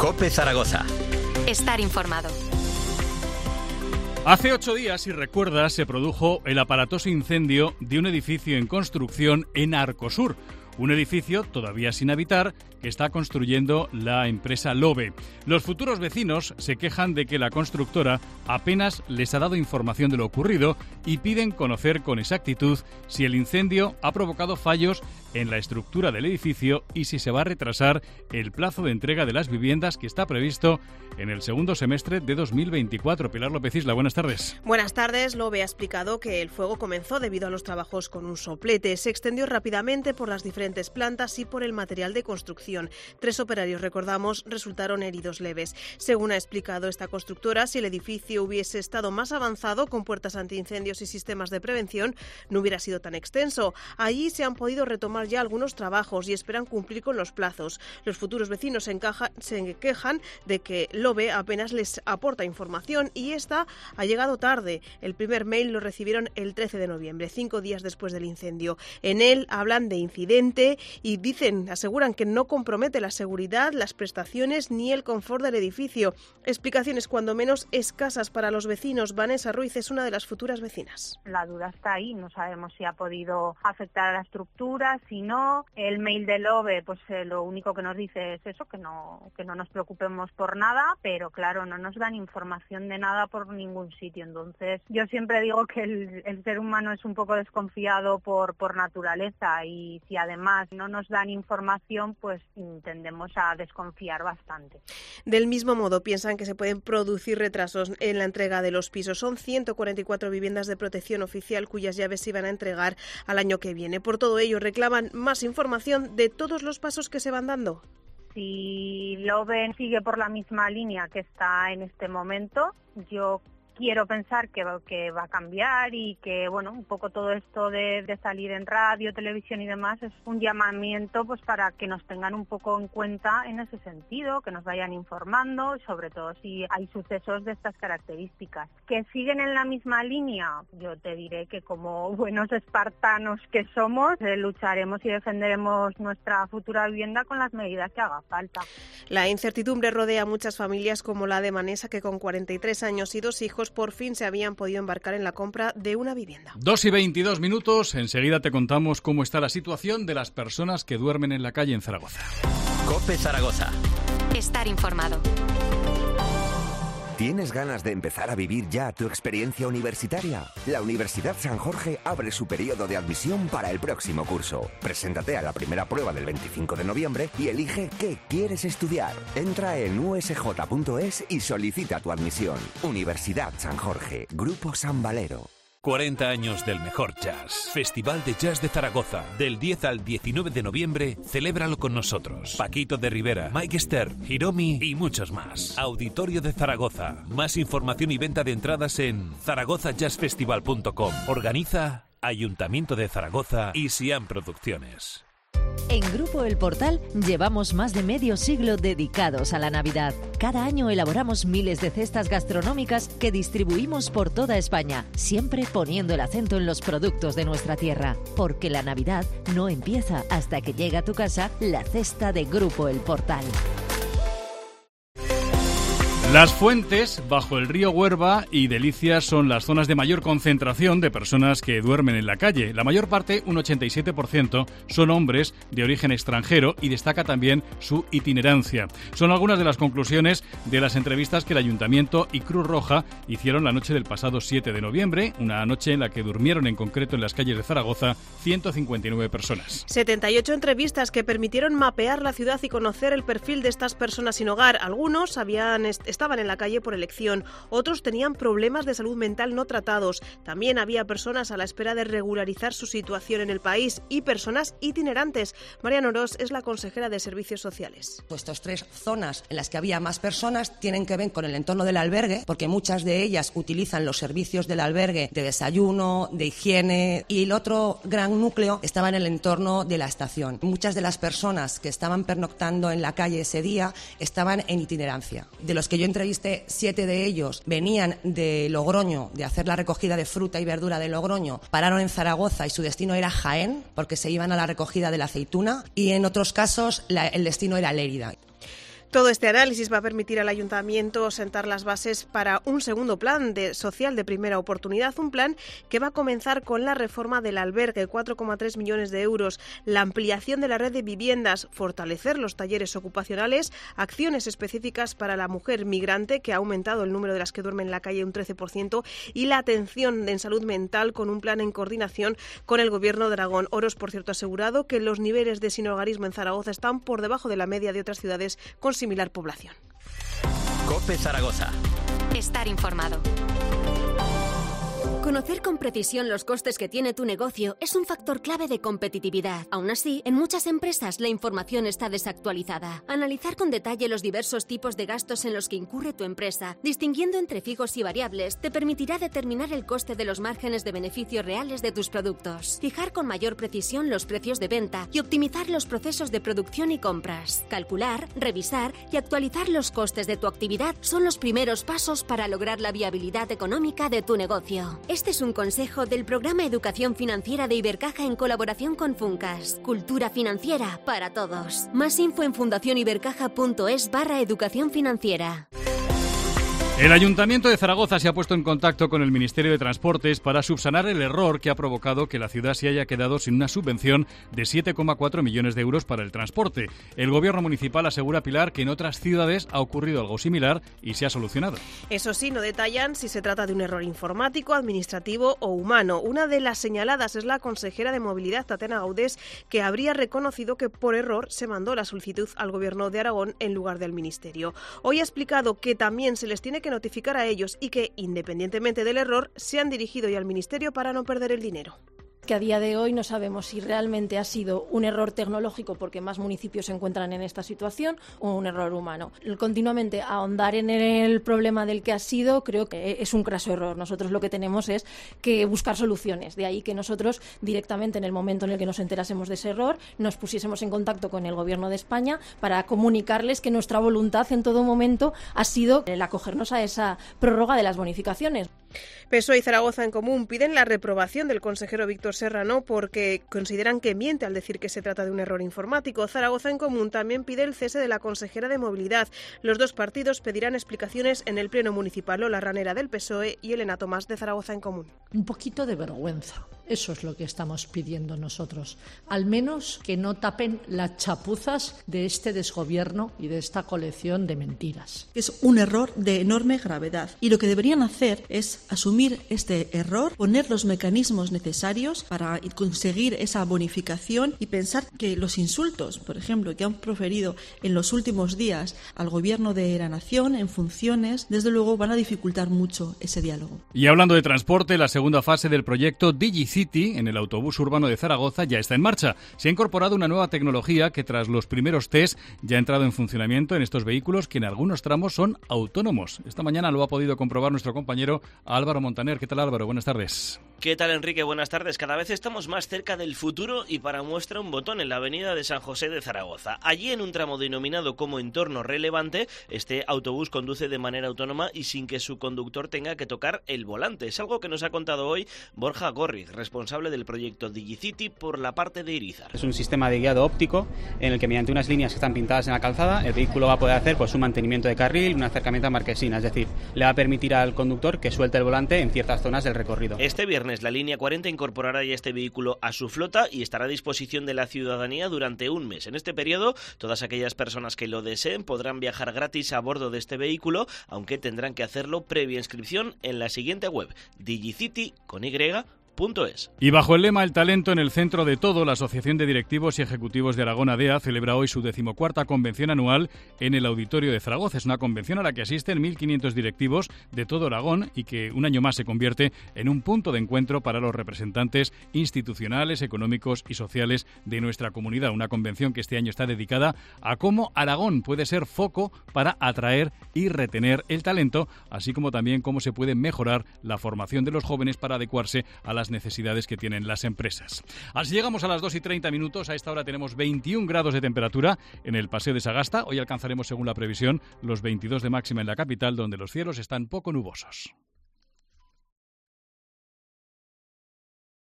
COPE Zaragoza. Estar informado. Hace 8 días, si recuerdas, se produjo el aparatoso incendio de un edificio en construcción en Arcosur. Un edificio todavía sin habitar que está construyendo la empresa LOBE. Los futuros vecinos se quejan de que la constructora apenas les ha dado información de lo ocurrido y piden conocer con exactitud si el incendio ha provocado fallos en la estructura del edificio y si se va a retrasar el plazo de entrega de las viviendas que está previsto en el segundo semestre de 2024. Pilar López Isla, buenas tardes. Buenas tardes. LOBE ha explicado que el fuego comenzó debido a los trabajos con un soplete. Se extendió rápidamente por las diferentes plantas y por el material de construcción. 3 operarios, recordamos, resultaron heridos leves. Según ha explicado esta constructora, si el edificio hubiese estado más avanzado con puertas antiincendios y sistemas de prevención, no hubiera sido tan extenso. Allí se han podido retomar ya algunos trabajos y esperan cumplir con los plazos. Los futuros vecinos se quejan de que LOBE apenas les aporta información y esta ha llegado tarde. El primer mail lo recibieron el 13 de noviembre, 5 días después del incendio. En él hablan de incidente y aseguran que no compromete la seguridad, las prestaciones ni el confort del edificio. Explicaciones cuando menos escasas para los vecinos. Vanessa Ruiz es una de las futuras vecinas. La duda está ahí, no sabemos si ha podido afectar a la estructura, si no. El mail de LOBE, pues lo único que nos dice es eso, que no nos preocupemos por nada, pero claro, no nos dan información de nada por ningún sitio. Entonces, yo siempre digo que el ser humano es un poco desconfiado por naturaleza y si además no nos dan información, pues tendemos a desconfiar bastante. Del mismo modo, piensan que se pueden producir retrasos en la entrega de los pisos. Son 144 viviendas de protección oficial cuyas llaves se iban a entregar al año que viene. Por todo ello, reclaman más información de todos los pasos que se van dando. Si LOBE sigue por la misma línea que está en este momento, yo quiero pensar que va a cambiar y que, bueno, un poco todo esto de salir en radio, televisión y demás es un llamamiento pues para que nos tengan un poco en cuenta en ese sentido, que nos vayan informando, sobre todo si hay sucesos de estas características. ¿Que siguen en la misma línea? Yo te diré que como buenos espartanos que somos, lucharemos y defenderemos nuestra futura vivienda con las medidas que haga falta. La incertidumbre rodea a muchas familias como la de Vanessa, que con 43 años y 2 hijos por fin se habían podido embarcar en la compra de una vivienda. 2:22. Enseguida te contamos cómo está la situación de las personas que duermen en la calle en Zaragoza. COPE Zaragoza. Estar informado. ¿Tienes ganas de empezar a vivir ya tu experiencia universitaria? La Universidad San Jorge abre su periodo de admisión para el próximo curso. Preséntate a la primera prueba del 25 de noviembre y elige qué quieres estudiar. Entra en usj.es y solicita tu admisión. Universidad San Jorge, Grupo San Valero. 40 años del mejor jazz. Festival de Jazz de Zaragoza. Del 10 al 19 de noviembre, celébralo con nosotros. Paquito de Rivera, Mike Stern, Hiromi y muchos más. Auditorio de Zaragoza. Más información y venta de entradas en zaragozajazzfestival.com. Organiza Ayuntamiento de Zaragoza y Siam Producciones. En Grupo El Portal llevamos más de medio siglo dedicados a la Navidad. Cada año elaboramos miles de cestas gastronómicas que distribuimos por toda España, siempre poniendo el acento en los productos de nuestra tierra. Porque la Navidad no empieza hasta que llega a tu casa la cesta de Grupo El Portal. Las Fuentes, bajo el río Huerva y Delicias son las zonas de mayor concentración de personas que duermen en la calle. La mayor parte, un 87%, son hombres de origen extranjero y destaca también su itinerancia. Son algunas de las conclusiones de las entrevistas que el Ayuntamiento y Cruz Roja hicieron la noche del pasado 7 de noviembre, una noche en la que durmieron en concreto en las calles de Zaragoza 159 personas. 78 entrevistas que permitieron mapear la ciudad y conocer el perfil de estas personas sin hogar. Algunos estaban en la calle por elección, otros tenían problemas de salud mental no tratados. También había personas a la espera de regularizar su situación en el país y personas itinerantes. Marian Orós es la consejera de Servicios Sociales. Estas 3 zonas en las que había más personas tienen que ver con el entorno del albergue, porque muchas de ellas utilizan los servicios del albergue de desayuno, de higiene, y el otro gran núcleo estaba en el entorno de la estación. Muchas de las personas que estaban pernoctando en la calle ese día estaban en itinerancia. De los que yo entrevisté, 7 de ellos venían de Logroño, de hacer la recogida de fruta y verdura de Logroño, pararon en Zaragoza y su destino era Jaén, porque se iban a la recogida de la aceituna, y en otros casos el destino era Lérida. Todo este análisis va a permitir al Ayuntamiento sentar las bases para un segundo plan social de primera oportunidad, un plan que va a comenzar con la reforma del albergue, 4,3 millones de euros, la ampliación de la red de viviendas, fortalecer los talleres ocupacionales, acciones específicas para la mujer migrante, que ha aumentado el número de las que duermen en la calle un 13%, y la atención en salud mental con un plan en coordinación con el Gobierno de Aragón. Oros, por cierto, ha asegurado que los niveles de sinhogarismo en Zaragoza están por debajo de la media de otras ciudades con similar población. COPE Zaragoza. Estar informado. Conocer con precisión los costes que tiene tu negocio es un factor clave de competitividad. Aún así, en muchas empresas la información está desactualizada. Analizar con detalle los diversos tipos de gastos en los que incurre tu empresa, distinguiendo entre fijos y variables, te permitirá determinar el coste de los márgenes de beneficio reales de tus productos. Fijar con mayor precisión los precios de venta y optimizar los procesos de producción y compras. Calcular, revisar y actualizar los costes de tu actividad son los primeros pasos para lograr la viabilidad económica de tu negocio. Este es un consejo del programa Educación Financiera de Ibercaja en colaboración con Funcas. Cultura financiera para todos. Más info en fundacionibercaja.es/educación financiera. El Ayuntamiento de Zaragoza se ha puesto en contacto con el Ministerio de Transportes para subsanar el error que ha provocado que la ciudad se haya quedado sin una subvención de 7,4 millones de euros para el transporte. El Gobierno municipal asegura, Pilar, que en otras ciudades ha ocurrido algo similar y se ha solucionado. Eso sí, no detallan si se trata de un error informático, administrativo o humano. Una de las señaladas es la consejera de Movilidad, Tatiana Gaudés, que habría reconocido que por error se mandó la solicitud al Gobierno de Aragón en lugar del Ministerio. Hoy ha explicado que también se les tiene que notificar a ellos y que, independientemente del error, se han dirigido ya al Ministerio para no perder el dinero. Que a día de hoy no sabemos si realmente ha sido un error tecnológico porque más municipios se encuentran en esta situación o un error humano. El continuamente ahondar en el problema del que ha sido creo que es un craso error. Nosotros lo que tenemos es que buscar soluciones. De ahí que nosotros directamente en el momento en el que nos enterásemos de ese error nos pusiésemos en contacto con el Gobierno de España para comunicarles que nuestra voluntad en todo momento ha sido el acogernos a esa prórroga de las bonificaciones. PSOE y Zaragoza en Común piden la reprobación del consejero Víctor Serrano porque consideran que miente al decir que se trata de un error informático. Zaragoza en Común también pide el cese de la consejera de Movilidad. Los dos partidos pedirán explicaciones en el Pleno Municipal. Lola Ranera del PSOE y Elena Tomás de Zaragoza en Común. Un poquito de vergüenza. Eso es lo que estamos pidiendo nosotros. Al menos que no tapen las chapuzas de este desgobierno y de esta colección de mentiras. Es un error de enorme gravedad y lo que deberían hacer es asumir este error, poner los mecanismos necesarios para conseguir esa bonificación y pensar que los insultos, por ejemplo, que han proferido en los últimos días al Gobierno de la Nación en funciones, desde luego van a dificultar mucho ese diálogo. Y hablando de transporte, la segunda fase del proyecto DigiCity en el autobús urbano de Zaragoza ya está en marcha. Se ha incorporado una nueva tecnología que tras los primeros test ya ha entrado en funcionamiento en estos vehículos que en algunos tramos son autónomos. Esta mañana lo ha podido comprobar nuestro compañero Álvaro Montaner. ¿Qué tal, Álvaro? Buenas tardes. ¿Qué tal, Enrique? Buenas tardes. Cada vez estamos más cerca del futuro y para muestra un botón en la avenida de San José de Zaragoza. Allí, en un tramo denominado como entorno relevante, este autobús conduce de manera autónoma y sin que su conductor tenga que tocar el volante. Es algo que nos ha contado hoy Borja Gorriz, responsable del proyecto DigiCity por la parte de Irizar. Es un sistema de guiado óptico en el que mediante unas líneas que están pintadas en la calzada, el vehículo va a poder hacer un mantenimiento de carril, un acercamiento a marquesina, es decir, le va a permitir al conductor que suelte el volante en ciertas zonas del recorrido. Este viernes la línea 40 incorporará ya este vehículo a su flota y estará a disposición de la ciudadanía durante un mes. En este periodo, todas aquellas personas que lo deseen podrán viajar gratis a bordo de este vehículo, aunque tendrán que hacerlo previa inscripción en la siguiente web, digicity.es. Y bajo el lema El talento en el centro de todo, la Asociación de Directivos y Ejecutivos de Aragón ADEA celebra hoy su 14ª convención anual en el Auditorio de Zaragoza. Es una convención a la que asisten 1.500 directivos de todo Aragón y que un año más se convierte en un punto de encuentro para los representantes institucionales, económicos y sociales de nuestra comunidad. Una convención que este año está dedicada a cómo Aragón puede ser foco para atraer y retener el talento, así como también cómo se puede mejorar la formación de los jóvenes para adecuarse a las necesidades que tienen las empresas. Así llegamos a las 2:30. A esta hora tenemos 21 grados de temperatura en el Paseo de Sagasta. Hoy alcanzaremos, según la previsión, los 22 de máxima en la capital, donde los cielos están poco nubosos.